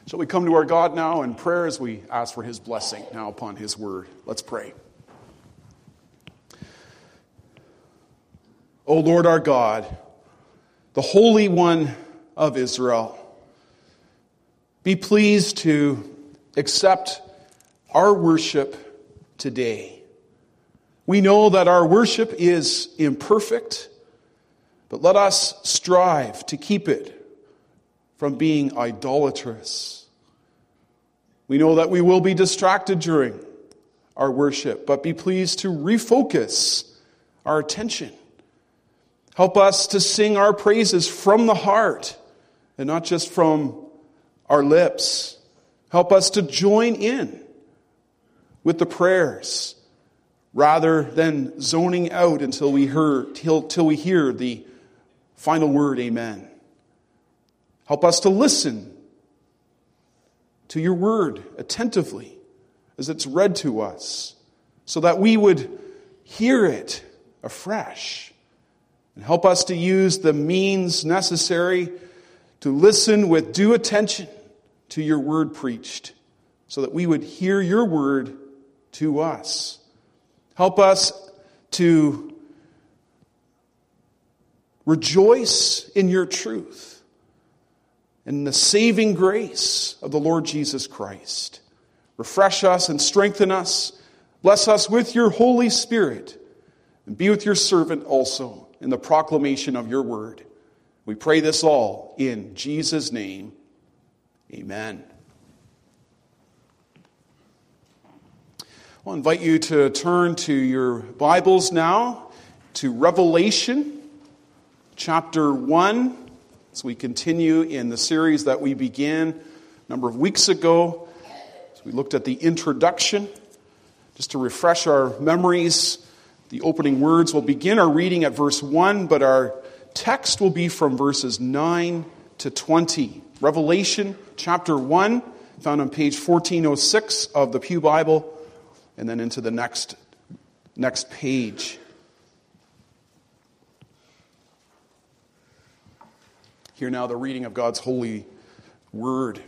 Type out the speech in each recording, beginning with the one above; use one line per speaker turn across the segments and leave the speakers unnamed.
Shall we come to our God now in prayer as we ask for his blessing now upon his word? Let's pray. O Lord our God, the Holy One of Israel, be pleased to accept our worship today. We know that our worship is imperfect, but let us strive to keep it from being idolatrous. We know that we will be distracted during our worship, but be pleased to refocus our attention. Help us to sing our praises from the heart and not just from our lips. Help us to join in with the prayers rather than zoning out until we hear the final word, amen. Help us to listen to your word attentively as it's read to us, so that we would hear it afresh. And help us to use the means necessary to listen with due attention to your word preached, so that we would hear your word to us. Help us to rejoice in your truth and the saving grace of the Lord Jesus Christ. Refresh us and strengthen us. Bless us with your Holy Spirit, and be with your servant also in the proclamation of your word. We pray this all in Jesus' name. Amen. I'll invite you to turn to your Bibles now to Revelation chapter 1. As we continue in the series that we began a number of weeks ago, as we looked at the introduction, just to refresh our memories, the opening words will begin our reading at verse 1, but our text will be from verses 9 to 20. Revelation chapter 1, found on page 1406 of the Pew Bible, and then into the next page. Hear now the reading of God's holy word.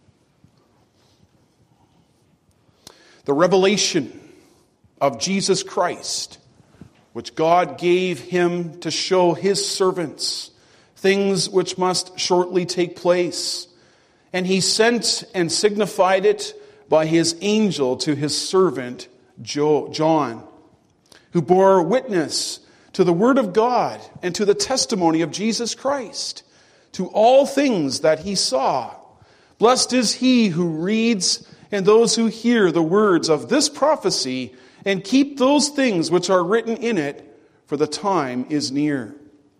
The revelation of Jesus Christ, which God gave him to show his servants things which must shortly take place. And he sent and signified it by his angel to his servant John, who bore witness to the word of God and to the testimony of Jesus Christ, to all things that he saw. Blessed is he who reads and those who hear the words of this prophecy and keep those things which are written in it, for the time is near.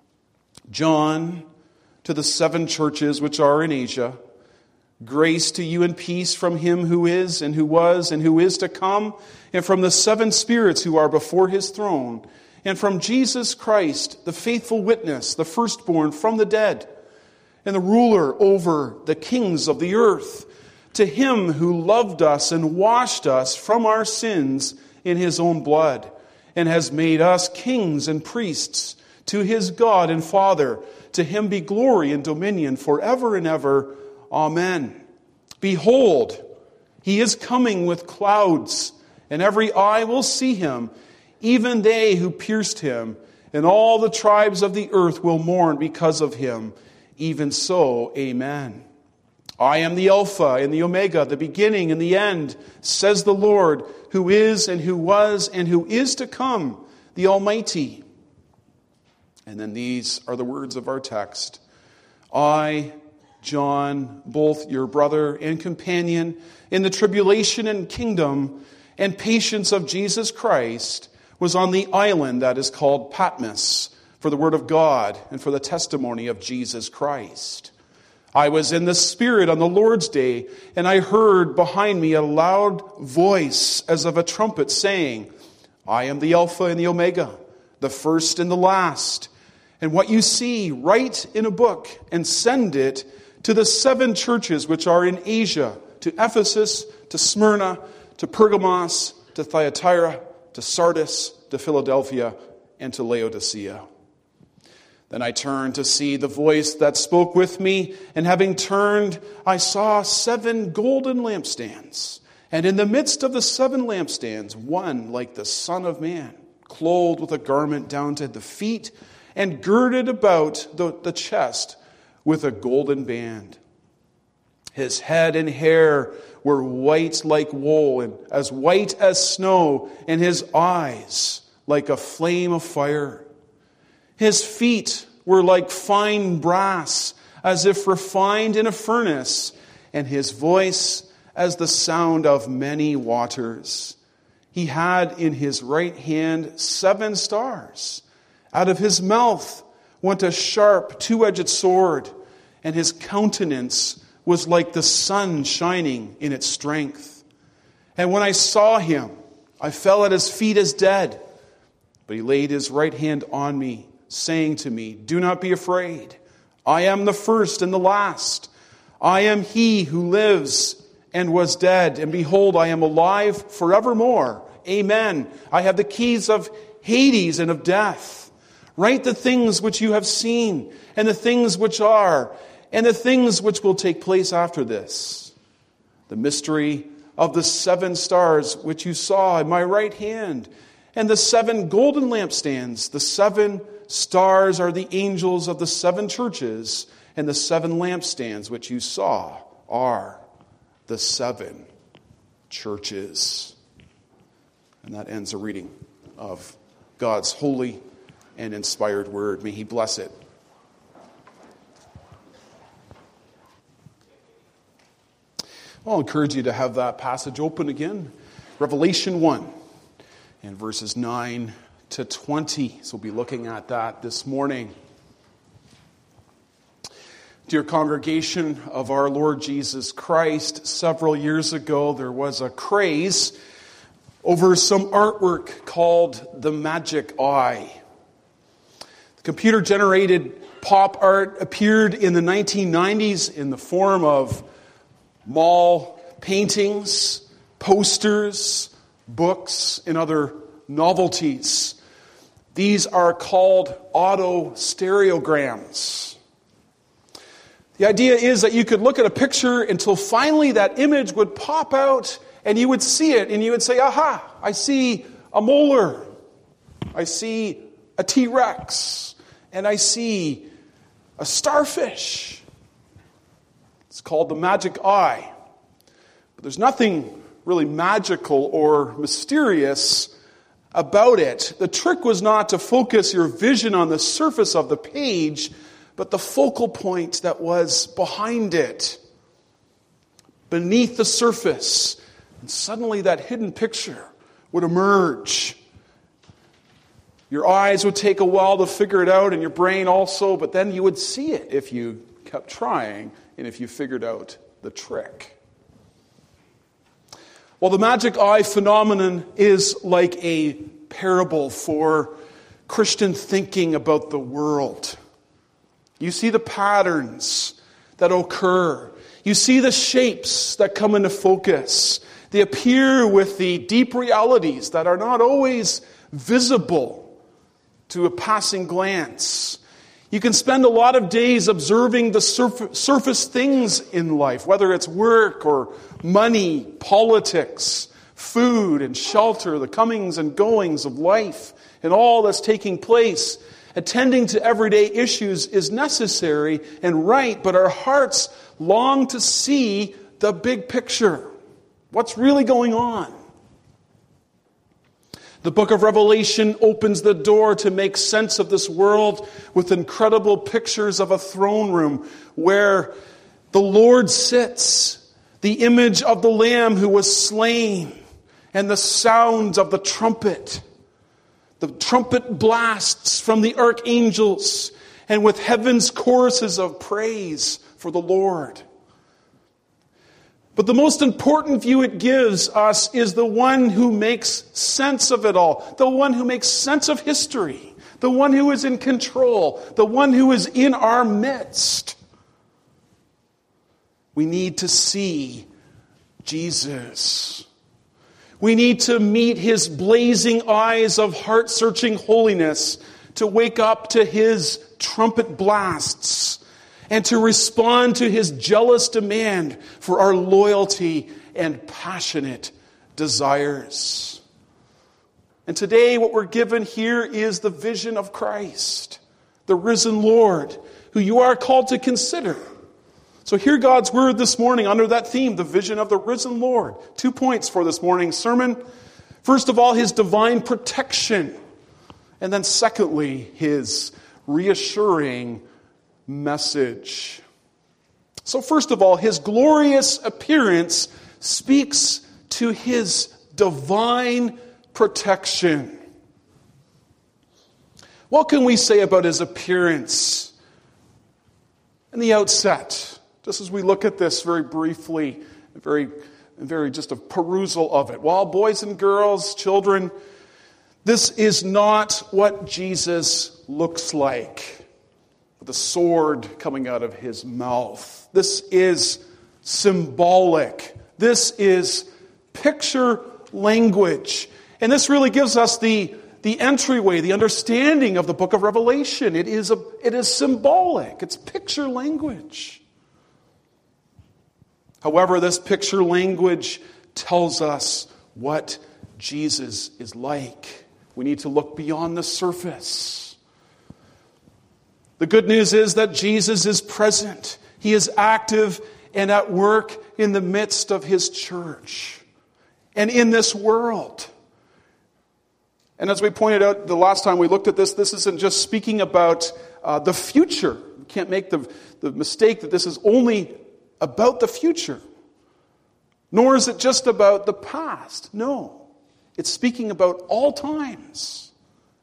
John, to the 7 churches which are in Asia, grace to you and peace from him who is and who was and who is to come, and from the 7 spirits who are before his throne, and from Jesus Christ, the faithful witness, the firstborn from the dead, and the ruler over the kings of the earth, to him who loved us and washed us from our sins in his own blood, and has made us kings and priests to his God and Father. To him be glory and dominion forever and ever. Amen. Behold, he is coming with clouds, and every eye will see him, even they who pierced him, and all the tribes of the earth will mourn because of him. Even so, amen. I am the Alpha and the Omega, the beginning and the end, says the Lord, who is and who was and who is to come, the Almighty. And then these are the words of our text. I, John, both your brother and companion in the tribulation and kingdom and patience of Jesus Christ, was on the island that is called Patmos, for the word of God and for the testimony of Jesus Christ. I was in the Spirit on the Lord's day, and I heard behind me a loud voice as of a trumpet saying, I am the Alpha and the Omega, the first and the last. And what you see, write in a book and send it to the 7 churches which are in Asia, to Ephesus, to Smyrna, to Pergamos, to Thyatira, to Sardis, to Philadelphia, and to Laodicea. Then I turned to see the voice that spoke with me, and having turned, I saw 7 golden lampstands. And in the midst of the 7 lampstands, one like the Son of Man, clothed with a garment down to the feet, and girded about the chest with a golden band. His head and hair were white like wool, and as white as snow, and his eyes like a flame of fire. His feet were like fine brass, as if refined in a furnace, and his voice as the sound of many waters. He had in his right hand 7 stars. Out of his mouth went a sharp 2-edged sword, and his countenance was like the sun shining in its strength. And when I saw him, I fell at his feet as dead. But he laid his right hand on me, saying to me, "Do not be afraid. I am the first and the last. I am he who lives and was dead, and behold, I am alive forevermore. Amen. I have the keys of Hades and of death. Write the things which you have seen, and the things which are, and the things which will take place after this. The mystery of the 7 stars which you saw in my right hand, and the 7 golden lampstands. The 7 stars are the angels of the 7 churches, and the 7 lampstands which you saw are the 7 churches." And that ends a reading of God's holy and inspired word. May he bless it. I'll encourage you to have that passage open again. Revelation 1 and verses 9 to 20. So we'll be looking at that this morning. Dear congregation of our Lord Jesus Christ, several years ago there was a craze over some artwork called the Magic Eye. The computer-generated pop art appeared in the 1990s in the form of mall paintings, posters, books, and other novelties. These are called auto-stereograms. The idea is that you could look at a picture until finally that image would pop out and you would see it and you would say, "Aha, I see a molar, I see a T-Rex, and I see a starfish." It's called the Magic Eye. But there's nothing really magical or mysterious about it. The trick was not to focus your vision on the surface of the page, but the focal point that was behind it, beneath the surface. And suddenly that hidden picture would emerge. Your eyes would take a while to figure it out, and your brain also, but then you would see it if you kept trying and if you figured out the trick. Well, the Magic Eye phenomenon is like a parable for Christian thinking about the world. You see the patterns that occur. You see the shapes that come into focus. They appear with the deep realities that are not always visible to a passing glance. You can spend a lot of days observing the surface things in life, whether it's work or money, politics, food and shelter, the comings and goings of life, and all that's taking place. Attending to everyday issues is necessary and right, but our hearts long to see the big picture. What's really going on? The book of Revelation opens the door to make sense of this world with incredible pictures of a throne room where the Lord sits, the image of the Lamb who was slain, and the sounds of the trumpet blasts from the archangels, and with heaven's choruses of praise for the Lord. But the most important view it gives us is the one who makes sense of it all, the one who makes sense of history, the one who is in control, the one who is in our midst. We need to see Jesus. We need to meet his blazing eyes of heart-searching holiness to wake up to his trumpet blasts and to respond to his jealous demand for our loyalty and passionate desires. And today what we're given here is the vision of Christ, the risen Lord, who you are called to consider. So hear God's word this morning under that theme, the vision of the risen Lord. 2 points for this morning's sermon. First of all, his divine protection. And then secondly, his reassuring message. So first of all, his glorious appearance speaks to his divine protection. What can we say about his appearance in the outset? Just as we look at this very briefly, very just a perusal of it. Well, boys and girls, children, this is not what Jesus looks like, with a sword coming out of his mouth. This is symbolic. This is picture language. And this really gives us the entryway, the understanding of the book of Revelation. It is symbolic. It's picture language. However, this picture language tells us what Jesus is like. We need to look beyond the surface. The good news is that Jesus is present. He is active and at work in the midst of his church and in this world. And as we pointed out the last time we looked at this isn't just speaking about the future. You can't make the mistake that this is only about the future. Nor is it just about the past. No. It's speaking about all times.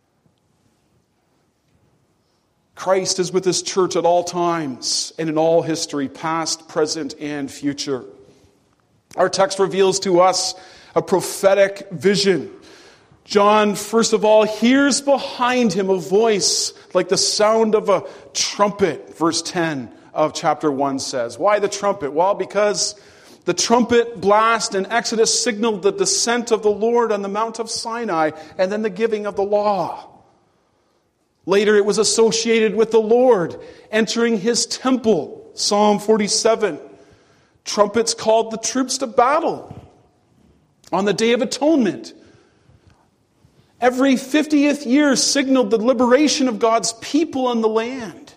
Christ is with his church at all times and in all history, past, present, and future. Our text reveals to us a prophetic vision. John, first of all, hears behind him a voice like the sound of a trumpet, verse 10 of chapter 1 says. Why the trumpet? Well, because the trumpet blast in Exodus signaled the descent of the Lord on the Mount of Sinai and then the giving of the law. Later it was associated with the Lord entering his temple, Psalm 47. Trumpets called the troops to battle on the Day of Atonement. Every 50th year signaled the liberation of God's people in the land.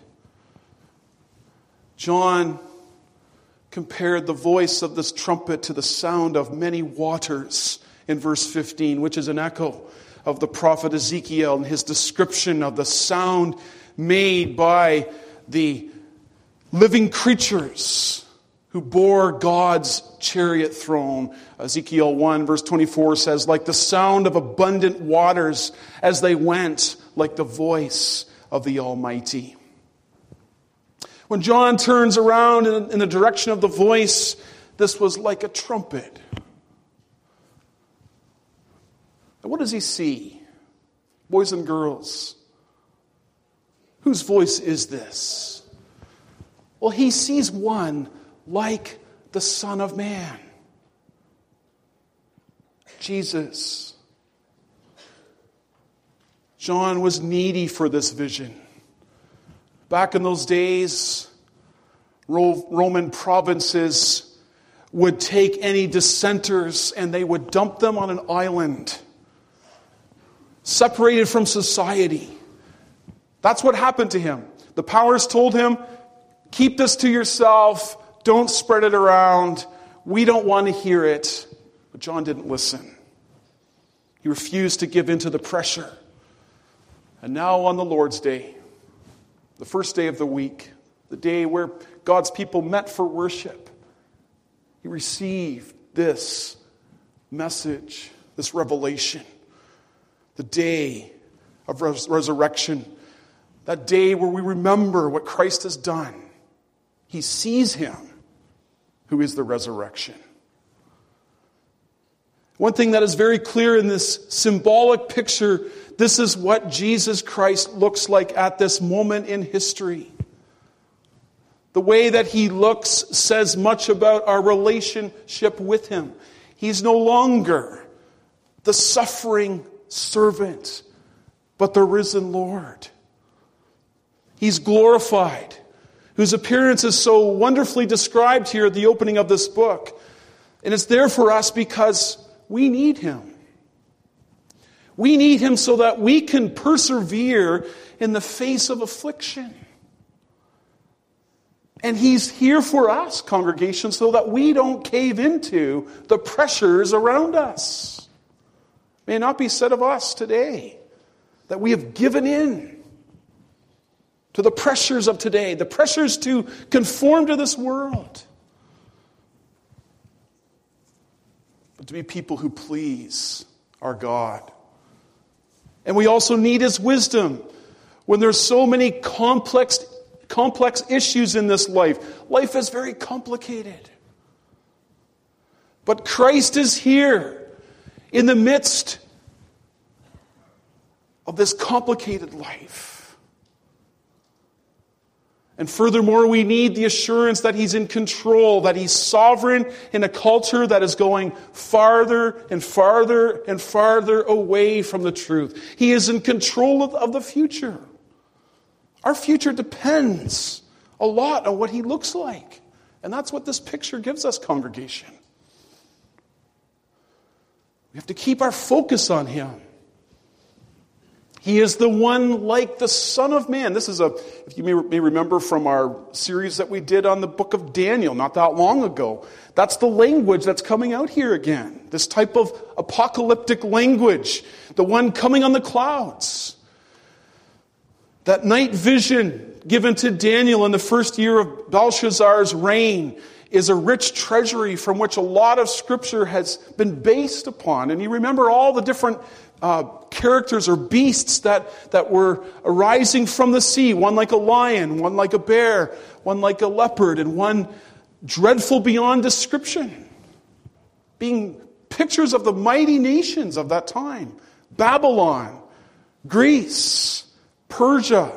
John compared the voice of this trumpet to the sound of many waters in verse 15, which is an echo of the prophet Ezekiel and his description of the sound made by the living creatures who bore God's chariot throne. Ezekiel 1 verse 24 says, like the sound of abundant waters as they went, like the voice of the Almighty. When John turns around in the direction of the voice, this was like a trumpet. And what does he see? Boys and girls, whose voice is this? Well, he sees one like the Son of Man, Jesus. John was needy for this vision. Back in those days, Roman provinces would take any dissenters and they would dump them on an island, separated from society. That's what happened to him. The powers told him, keep this to yourself. Don't spread it around. We don't want to hear it. But John didn't listen. He refused to give in to the pressure. And now on the Lord's Day, the first day of the week, the day where God's people met for worship, he received this message, this revelation. The day of resurrection. That day where we remember what Christ has done. He sees him who is the resurrection. One thing that is very clear in this symbolic picture, this is what Jesus Christ looks like at this moment in history. The way that he looks says much about our relationship with him. He's no longer the suffering servant, but the risen Lord. He's glorified, whose appearance is so wonderfully described here at the opening of this book. And it's there for us because we need Him. We need Him so that we can persevere in the face of affliction. And He's here for us, congregation, so that we don't cave into the pressures around us. May it not be said of us today that we have given in to the pressures of today, the pressures to conform to this world, but to be people who please our God. And we also need His wisdom when there's so many complex issues in this life. Life is very complicated. But Christ is here in the midst of this complicated life. And furthermore, we need the assurance that He's in control, that He's sovereign in a culture that is going farther and farther and farther away from the truth. He is in control of the future. Our future depends a lot on what He looks like. And that's what this picture gives us, congregation. We have to keep our focus on Him. He is the one like the Son of Man. This is if you may remember from our series that we did on the book of Daniel not that long ago. That's the language that's coming out here again. This type of apocalyptic language. The one coming on the clouds. That night vision given to Daniel in the first year of Belshazzar's reign is a rich treasury from which a lot of Scripture has been based upon. And you remember all the different characters or beasts that were arising from the sea. One like a lion, one like a bear, one like a leopard, and one dreadful beyond description. Being pictures of the mighty nations of that time. Babylon, Greece, Persia,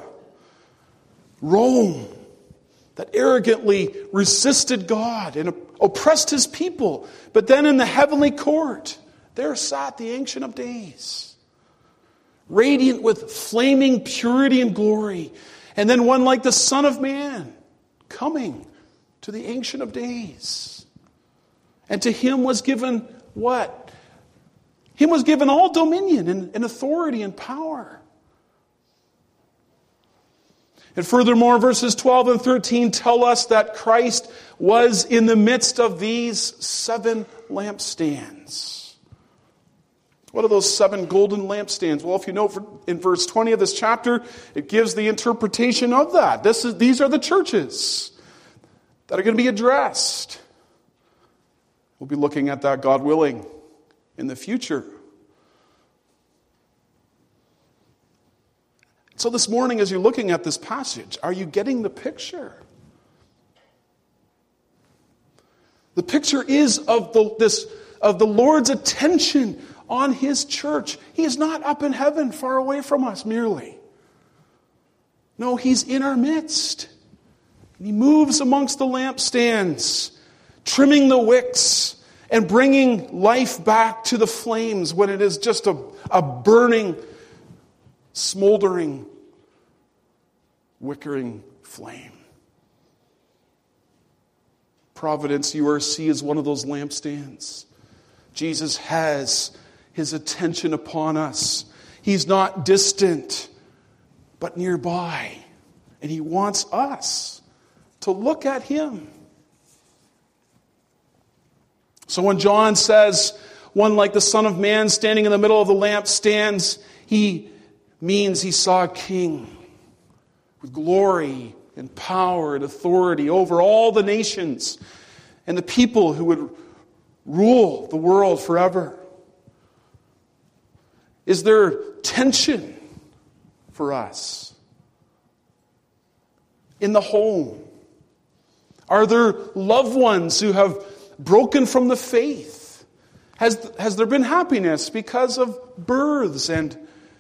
Rome, that arrogantly resisted God and oppressed His people. But then in the heavenly court, there sat the Ancient of Days, radiant with flaming purity and glory. And then one like the Son of Man, coming to the Ancient of Days. And to Him was given what? Him was given all dominion and authority and power. And furthermore, verses 12 and 13 tell us that Christ was in the midst of these 7 lampstands. What are those 7 golden lampstands? Well, if you know in verse 20 of this chapter, it gives the interpretation of that. These are the churches that are going to be addressed. We'll be looking at that, God willing, in the future. So this morning, as you're looking at this passage, are you getting the picture? The picture is of the Lord's attention on His church. He is not up in heaven, far away from us merely. No, He's in our midst. And He moves amongst the lampstands, trimming the wicks and bringing life back to the flames when it is just a burning, smoldering, wickering flame. Providence URC is one of those lampstands. Jesus has His attention upon us. He's not distant, but nearby. And He wants us to look at Him. So when John says, one like the Son of Man standing in the middle of the lampstands, he means he saw a king with glory and power and authority over all the nations and the people who would rule the world forever. Is there tension for us in the home? Are there loved ones who have broken from the faith? Has there been happiness because of births and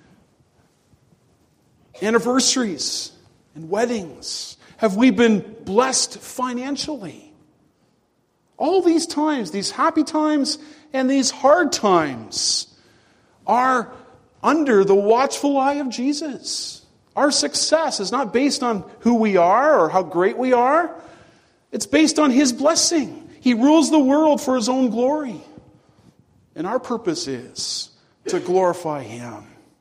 anniversaries and weddings? Have we been blessed financially? All these times, these happy times and these hard times, are under the watchful eye of Jesus. Our success is not based on who we are or how great we are. It's based on His blessing. He rules the world for His own glory. And our purpose is to glorify Him.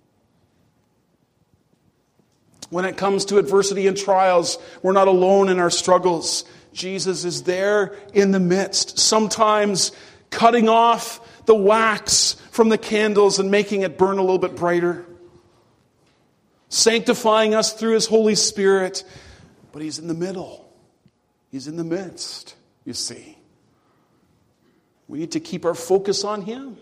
When it comes to adversity and trials, we're not alone in our struggles. Jesus is there in the midst, sometimes cutting off the wax from the candles and making it burn a little bit brighter. Sanctifying us through His Holy Spirit. But He's in the middle. He's in the midst, you see. We need to keep our focus on Him.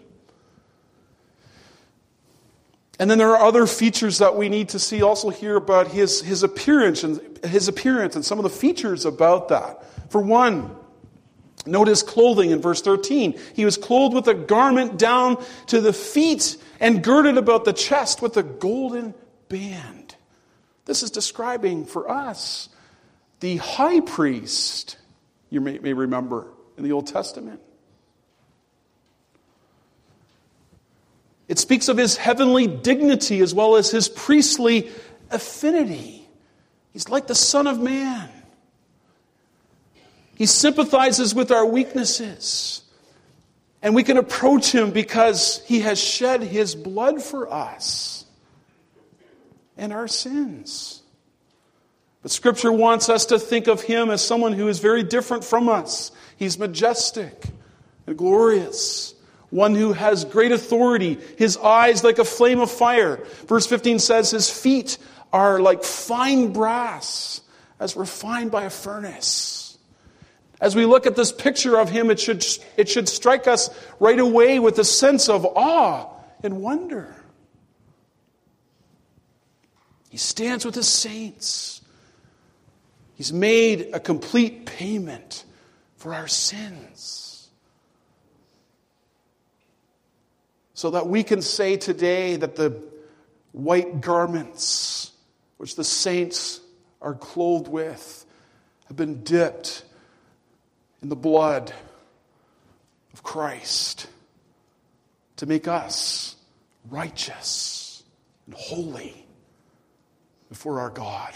And then there are other features that we need to see also here about His appearance and some of the features about that. For one, note His clothing in verse 13. He was clothed with a garment down to the feet and girded about the chest with a golden band. This is describing for us the high priest, you may remember, in the Old Testament. It speaks of His heavenly dignity as well as His priestly affinity. He's like the Son of Man. He sympathizes with our weaknesses. And we can approach Him because He has shed His blood for us and our sins. But Scripture wants us to think of Him as someone who is very different from us. He's majestic and glorious. One who has great authority. His eyes like a flame of fire. Verse 15 says His feet are like fine brass, as refined by a furnace. As we look at this picture of Him, it should strike us right away with a sense of awe and wonder. He stands with His saints. He's made a complete payment for our sins. So that we can say today that the white garments which the saints are clothed with have been dipped in the blood of Christ to make us righteous and holy before our God.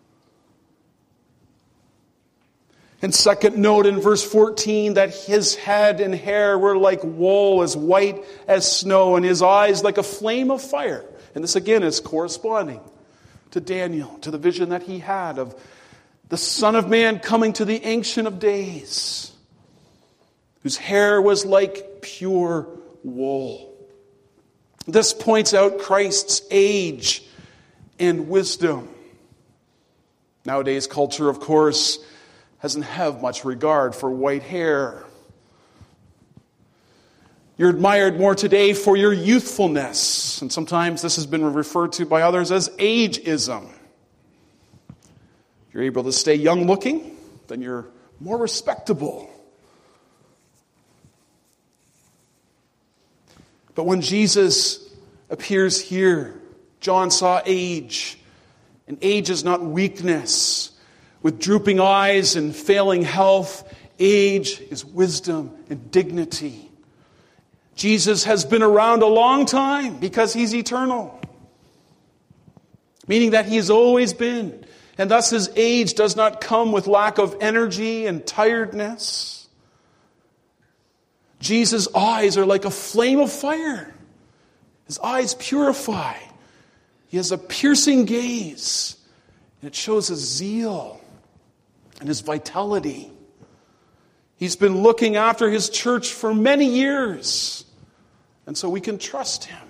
And second, note in verse 14 that His head and hair were like wool, as white as snow, and His eyes like a flame of fire. And this again is corresponding to Daniel, to the vision that he had of the Son of Man coming to the Ancient of Days, whose hair was like pure wool. This points out Christ's age and wisdom. Nowadays, culture, of course, doesn't have much regard for white hair. You're admired more today for your youthfulness. And sometimes this has been referred to by others as ageism. If you're able to stay young looking, then you're more respectable. But when Jesus appears here, John saw age. And age is not weakness. With drooping eyes and failing health, age is wisdom and dignity. Jesus has been around a long time because He's eternal. Meaning that He has always been. And thus His age does not come with lack of energy and tiredness. Jesus' eyes are like a flame of fire. His eyes purify. He has a piercing gaze. And it shows His zeal and His vitality. He's been looking after His church for many years. And so we can trust Him.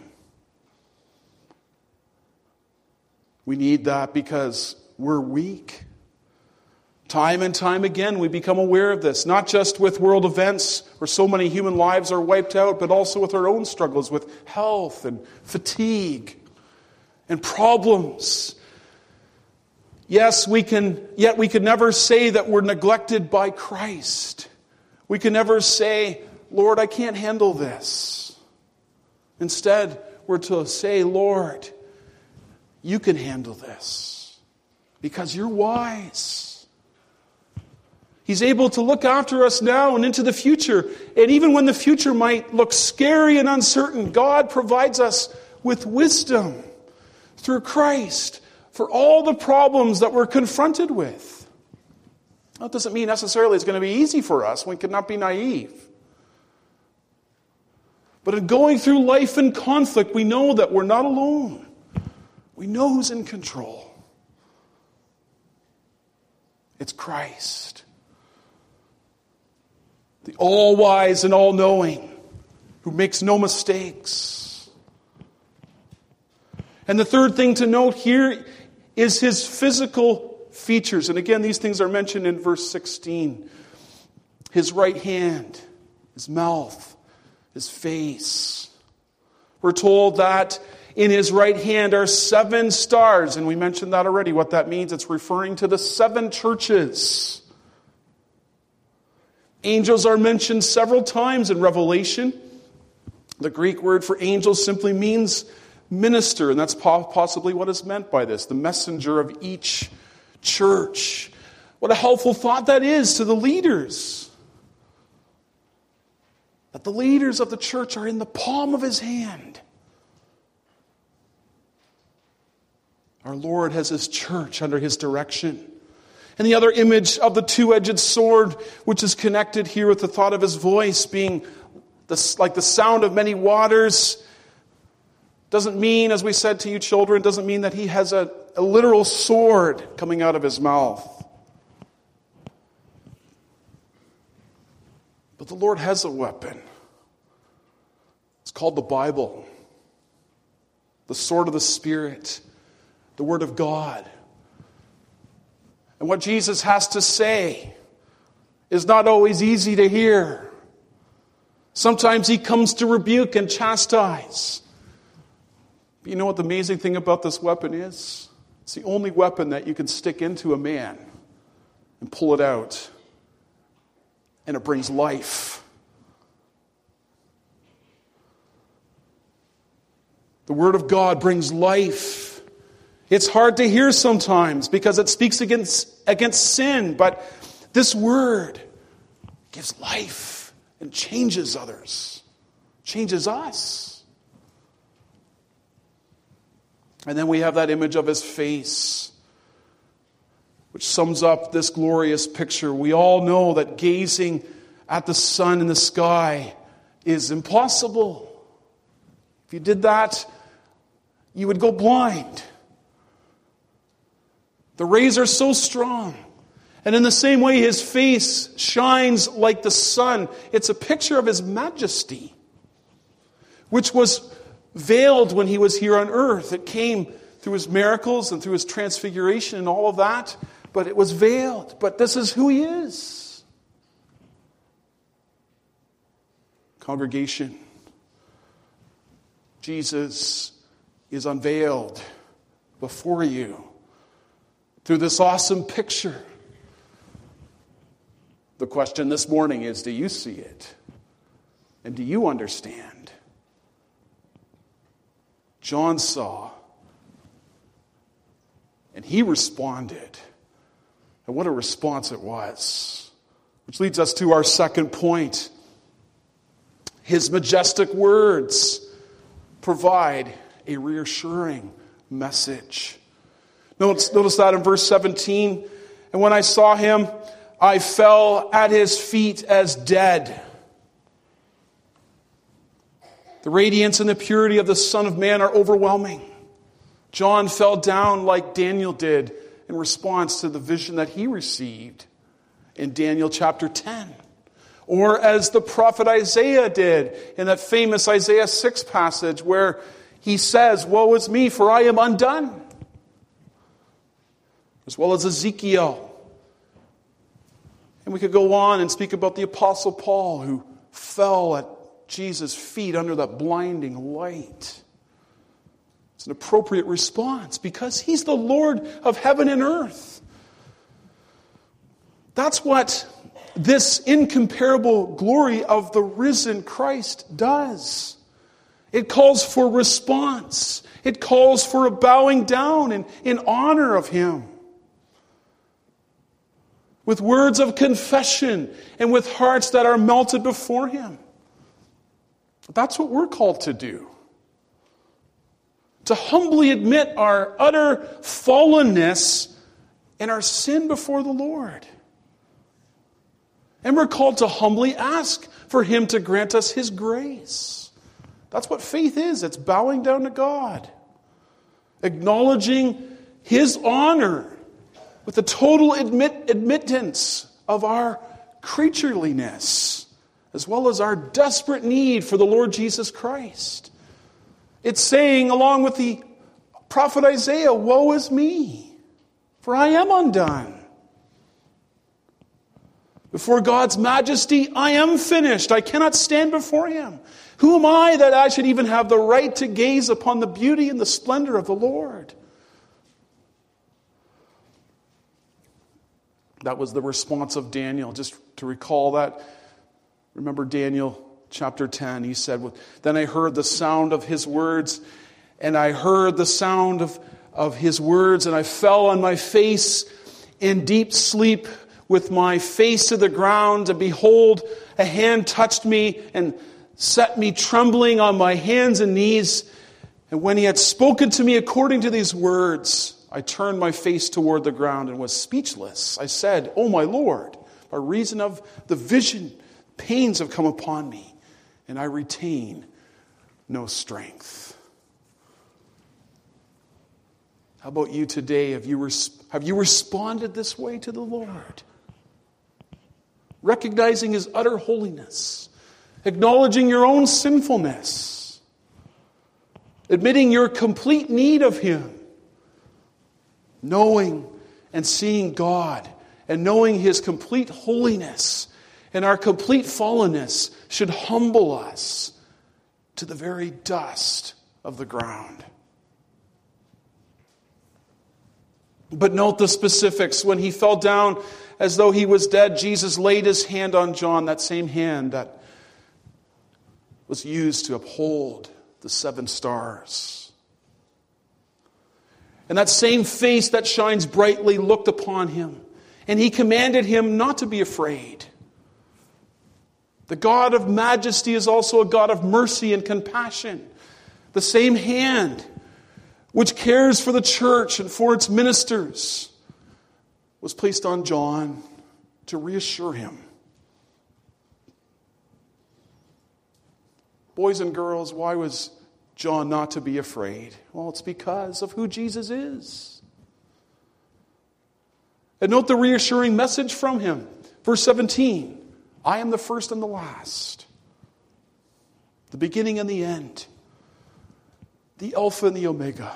We need that because we're weak. Time and time again we become aware of this. Not just with world events where so many human lives are wiped out, but also with our own struggles with health and fatigue and problems. Yes, yet we can never say that we're neglected by Christ. We can never say, Lord, I can't handle this. Instead, we're to say, Lord, you can handle this because you're wise. He's able to look after us now and into the future. And even when the future might look scary and uncertain, God provides us with wisdom through Christ for all the problems that we're confronted with. That doesn't mean necessarily it's going to be easy for us. We cannot be naive. But in going through life in conflict, we know that we're not alone. We know who's in control. It's Christ, the all-wise and all-knowing, who makes no mistakes. And the third thing to note here is his physical features. And again, these things are mentioned in verse 16. His right hand, his mouth, his face. We're told that in his right hand are 7 stars, and we mentioned that already, what that means. It's referring to the 7 churches. Angels are mentioned several times in Revelation. The Greek word for angel simply means minister, and that's possibly what is meant by this, the messenger of each church. What a helpful thought that is to the leaders. That the leaders of the church are in the palm of his hand. Our Lord has his church under his direction. And the other image of the two-edged sword, which is connected here with the thought of his voice being like the sound of many waters, doesn't mean, as we said to you children, doesn't mean that he has a literal sword coming out of his mouth. But the Lord has a weapon. It's called the Bible, the sword of the Spirit, the Word of God. And what Jesus has to say is not always easy to hear. Sometimes he comes to rebuke and chastise. But you know what the amazing thing about this weapon is? It's the only weapon that you can stick into a man and pull it out. And it brings life. The Word of God brings life. It's hard to hear sometimes because it speaks against sin, but this Word gives life and changes others, changes us. And then we have that image of his face, which sums up this glorious picture. We all know that gazing at the sun in the sky is impossible. If you did that, you would go blind. The rays are so strong. And in the same way, his face shines like the sun. It's a picture of his majesty, which was veiled when he was here on earth. It came through his miracles and through his transfiguration and all of that, but it was veiled. But this is who he is. Congregation, Jesus is unveiled before you through this awesome picture. The question this morning is, do you see it? And do you understand? John saw, and he responded. And what a response it was. Which leads us to our second point. His majestic words provide a reassuring message. Notice that in verse 17. And when I saw him, I fell at his feet as dead. The radiance and the purity of the Son of Man are overwhelming. John fell down like Daniel did in response to the vision that he received in Daniel chapter 10. Or as the prophet Isaiah did in that famous Isaiah 6 passage where he says, "Woe is me, for I am undone." As well as Ezekiel. And we could go on and speak about the Apostle Paul, who fell at Jesus' feet under that blinding light. It's an appropriate response because he's the Lord of heaven and earth. That's what this incomparable glory of the risen Christ does. It calls for response. It calls for a bowing down in honor of him. With words of confession and with hearts that are melted before him. That's what we're called to do. to humbly admit our utter fallenness and our sin before the Lord. And we're called to humbly ask for Him to grant us His grace. That's what faith is. It's bowing down to God, acknowledging His honor with the total admittance of our creatureliness, as well as our desperate need for the Lord Jesus Christ. It's saying, along with the prophet Isaiah, "Woe is me, for I am undone. Before God's majesty, I am finished. I cannot stand before Him. Who am I that I should even have the right to gaze upon the beauty and the splendor of the Lord?" That was the response of Daniel. Just to recall that, remember Daniel chapter 10. He said, "Then I heard the sound of His words, and I heard the sound of His words, and I fell on my face in deep sleep, with my face to the ground, and behold, a hand touched me and set me trembling on my hands and knees. And when He had spoken to me according to these words, I turned my face toward the ground and was speechless. I said, 'O my Lord, by reason of the vision, pains have come upon me, and I retain no strength.'" How about you today? Have you responded this way to the Lord? Recognizing His utter holiness, acknowledging your own sinfulness, admitting your complete need of Him, knowing and seeing God, and knowing His complete holiness and our complete fallenness should humble us to the very dust of the ground. But note the specifics. When He fell down as though He was dead, Jesus laid His hand on John, that same hand that was used to uphold the 7 stars. And that same face that shines brightly looked upon Him, and He commanded him not to be afraid. The God of majesty is also a God of mercy and compassion. The same hand which cares for the church and for its ministers was placed on John to reassure him. Boys and girls, why was John not to be afraid? Well, it's because of who Jesus is. And note the reassuring message from Him. Verse 17, "I am the first and the last, the beginning and the end, the Alpha and the Omega."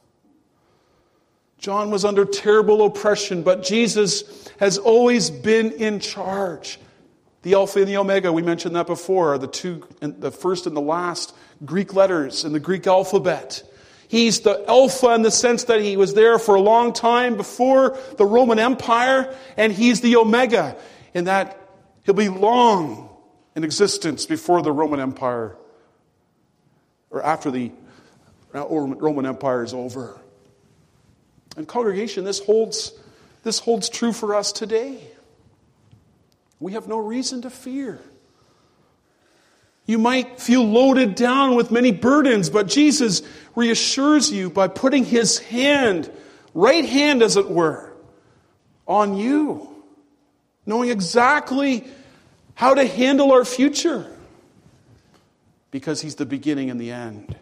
John was under terrible oppression, but Jesus has always been in charge. The Alpha and the Omega, we mentioned that before, are the first and the last Greek letters in the Greek alphabet. He's the Alpha in the sense that He was there for a long time before the Roman Empire, and He's the Omega in that He'll be long in existence before the Roman Empire, or after the Roman Empire is over. And congregation, this holds true for us today. We have no reason to fear. You might feel loaded down with many burdens, but Jesus reassures you by putting His hand, right hand as it were, on you, knowing exactly how to handle our future, because He's the beginning and the end.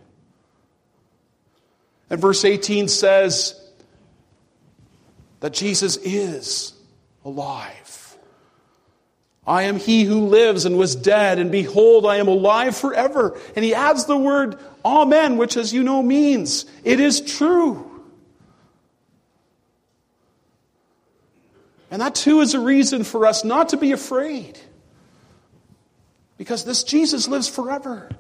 And verse 18 says that Jesus is alive. "I am He who lives and was dead, and behold, I am alive forever." And He adds the word "Amen," which, as you know, means it is true. And that too is a reason for us not to be afraid, because this Jesus lives forever.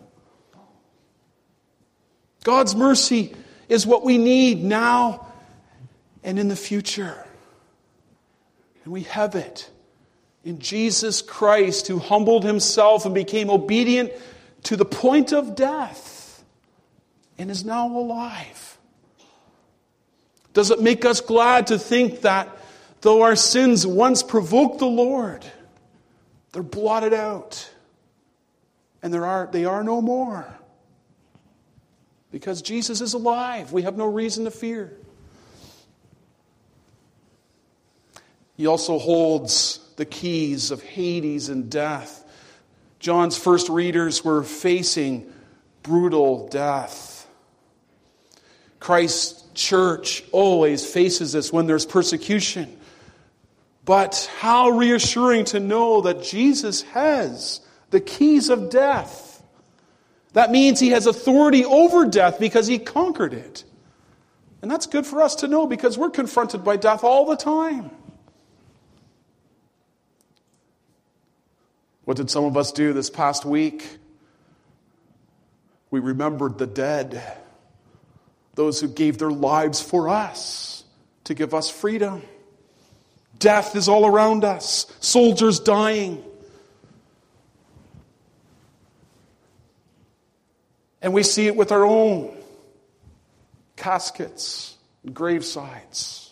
God's mercy is what we need now and in the future. And we have it in Jesus Christ, who humbled Himself and became obedient to the point of death and is now alive. Does it make us glad to think that though our sins once provoked the Lord, they're blotted out and they are no more? Because Jesus is alive. We have no reason to fear. He also holds the keys of Hades and death. John's first readers were facing brutal death. Christ's church always faces this when there's persecution. But how reassuring to know that Jesus has the keys of death. That means he has authority over death because he conquered it. And that's good for us to know because we're confronted by death all the time. What did some of us do this past week? We remembered the dead. Those who gave their lives for us to give us freedom. Death is all around us. Soldiers dying. And we see it with our own caskets and gravesides.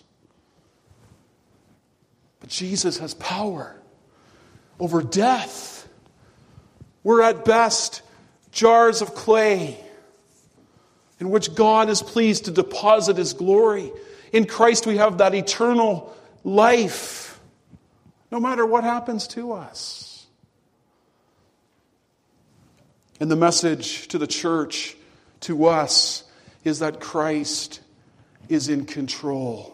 But Jesus has power over death. We're at best jars of clay in which God is pleased to deposit His glory. In Christ we have that eternal life, no matter what happens to us. And the message to the church, to us, is that Christ is in control.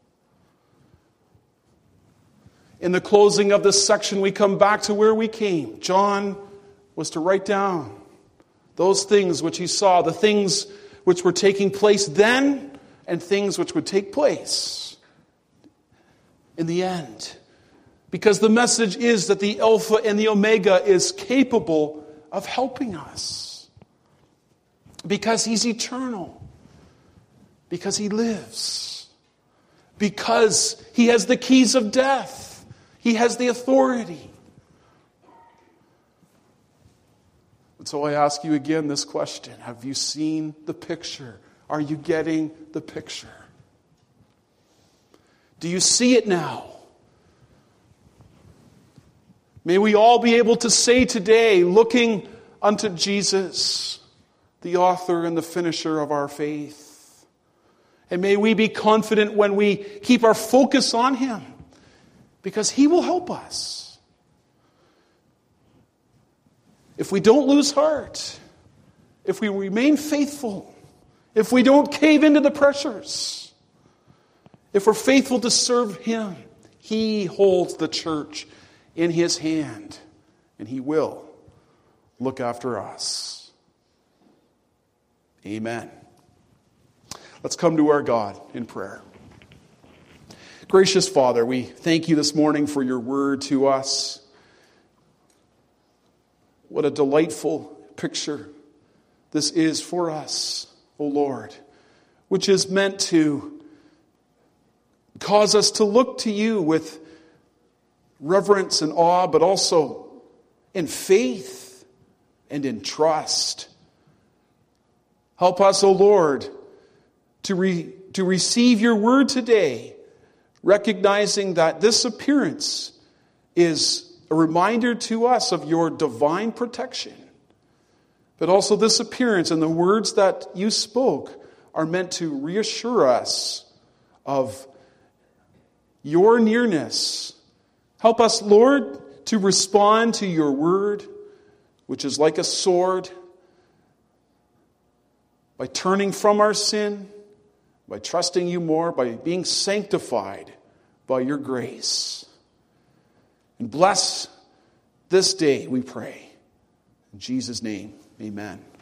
In the closing of this section, we come back to where we came. John was to write down those things which he saw, the things which were taking place then and things which would take place in the end. Because the message is that the Alpha and the Omega is capable of helping us. Because He's eternal. Because He lives. Because He has the keys of death. He has the authority. And so I ask you again this question. Have you seen the picture? Are you getting the picture? Do you see it now? May we all be able to say today, looking unto Jesus, the author and the finisher of our faith. And may we be confident when we keep our focus on Him, because He will help us. If we don't lose heart, if we remain faithful, if we don't cave into the pressures, if we're faithful to serve Him, He holds the church in His hand, and He will look after us. Amen. Let's come to our God in prayer. Gracious Father, we thank You this morning for Your word to us. What a delightful picture this is for us, O Lord, which is meant to cause us to look to You with reverence and awe, but also in faith and in trust. Help us, O Lord, to receive Your word today, recognizing that this appearance is a reminder to us of Your divine protection. But also this appearance and the words that You spoke are meant to reassure us of Your nearness. Help us, Lord, to respond to Your word, which is like a sword, by turning from our sin, by trusting You more, by being sanctified by Your grace. And bless this day, we pray. In Jesus' name, amen.